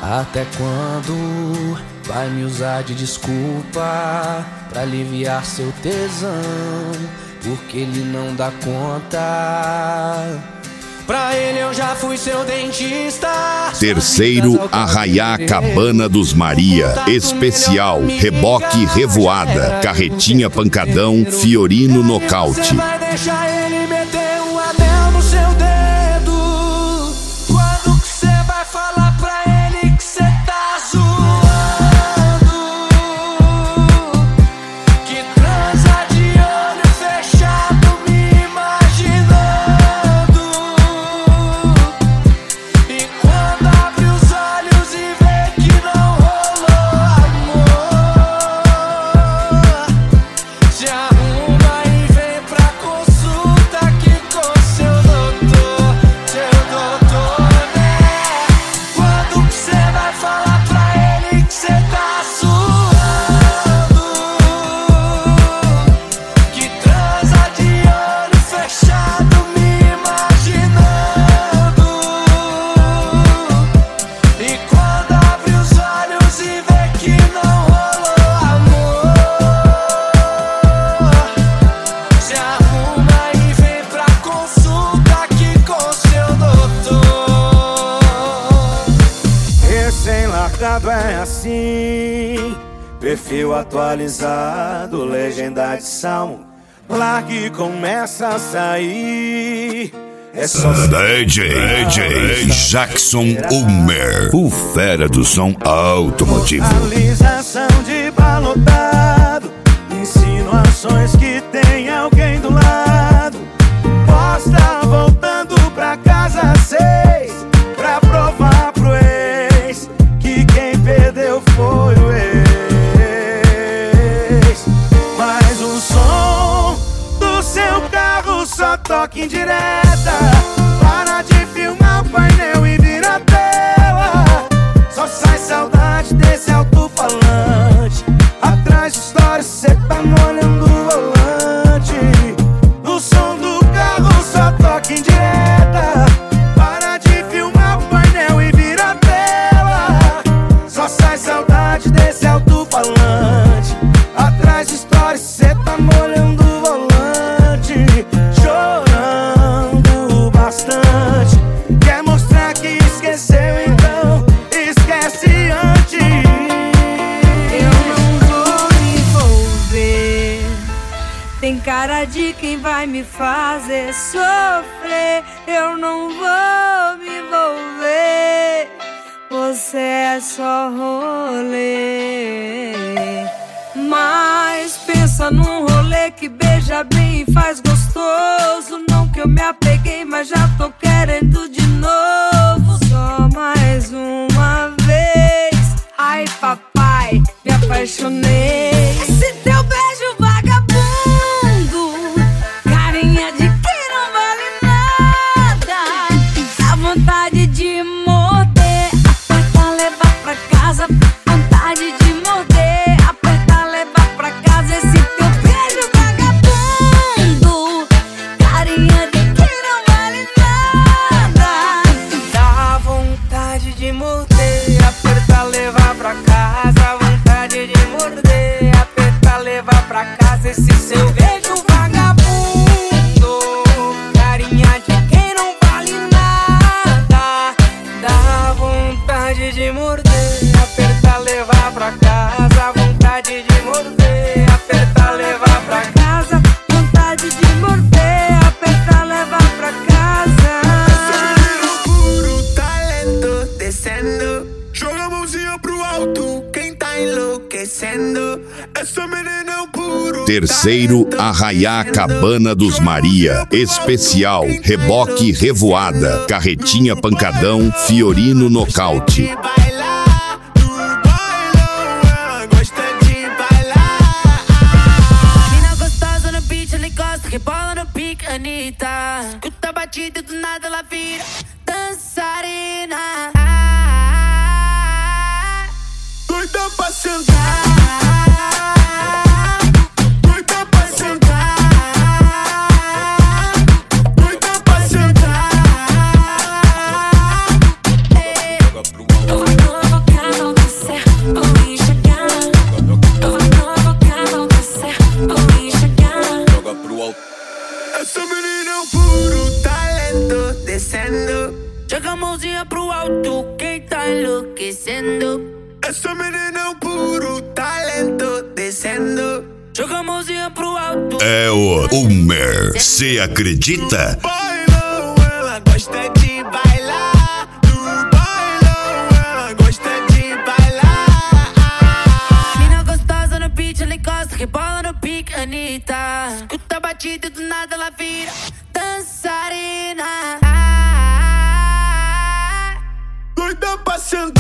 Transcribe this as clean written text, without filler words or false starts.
Até quando vai me usar de desculpa pra aliviar seu tesão? Porque ele não dá conta. Pra ele eu já fui seu dentista. Terceiro Arraiá Cabana dos Maria. Especial Reboque Revoada, Carretinha Pancadão, Fiorino Nocaute. Você vai deixar ele meter um anel no seu dedo? Quando que você vai falar pra ele que você tá zoando? Que transa de olho fechado me imaginando. E quando abre os olhos e vê que não rolou amor, se arruma e vem pra consulta aqui com seu doutor, né? Quando que você vai falar pra ele que você tá suando? Que transa de olho fechado me imaginando. E quando abre os olhos e vê que não rolou amor, se arruma e vem pra consulta aqui com seu doutor. Recém-largado é assim, perfil atualizado, legenda de salmo. Largue e começa a sair. É só DJ Jackson Ulmer, o fera do som automotivo. atualização de balotado, insinuações que tem alguém do lado. Posta voltando pra casa às 6, pra provar pro ex que quem perdeu foi o ex. Mas o som do seu carro só toca em direta. Para de filmar o painel e vira a tela. Só sai saudade desse alto-falante. Atrás de história cê tá molhando o volante. O som do carro só toca em direta. Para de filmar o painel e vira a tela. Só sai saudade desse alto-falante. Atrás de história cê tá molhando o volante. Chorando bastante. Quer mostrar que esqueceu, então esquece antes. Eu não vou me envolver. Tem cara de quem vai me fazer sofrer. Eu não vou me envolver. Você é só rolê. Mas pensa num rolê que beija bem e faz gostoso. Não que eu me apeguei, mas já tô querendo de novo. Só mais uma vez. Ai, papai, me apaixonei. Esse teu beijo vagabundo, carinha de quem não vale nada. Dá vontade de morder, apertar, levar pra casa. Vontade de morder, apertar, levar pra casa. Esse teu beijo vagabundo, carinha de quem não vale nada. Dá vontade de morder, apertar, levar pra casa. Vontade de morder, apertar, levar pra casa. Esse seu beijo vagabundo, carinha de quem não vale nada. Dá vontade de morder, apertar, levar pra casa. Vontade de morder, apertar, levar pra casa. Vontade de morder, apertar, levar pra casa. Puro talento descendo. Joga a mãozinha pro alto, quem tá enlouquecendo. Essa menina é um puro. Terceiro Arraiá Cabana dos Maria. Especial Reboque Revoada, Carretinha Pancadão, Fiorino Nocaute. Bailar, no bailão, ela gosta de bailar. Mina gostosa no beat, ela encosta, rebola no pique, Anitta. Escuta a batida e do nada ela vira dançarina. Doida pra sentar. Doida pra sentar. Doida pra sentar. Eu vou tá enlouquecendo. Essa menina é um puro talento descendo. Joga a mãozinha pro alto. É o Homer, cê acredita? Bailão, ela gosta de bailar. No bailão, ela gosta de bailar. Mina gostosa no beat, ela encosta, rebola no pique, Anitta. Escuta a batida e do nada ela vira dançarina. Doida pra sentar.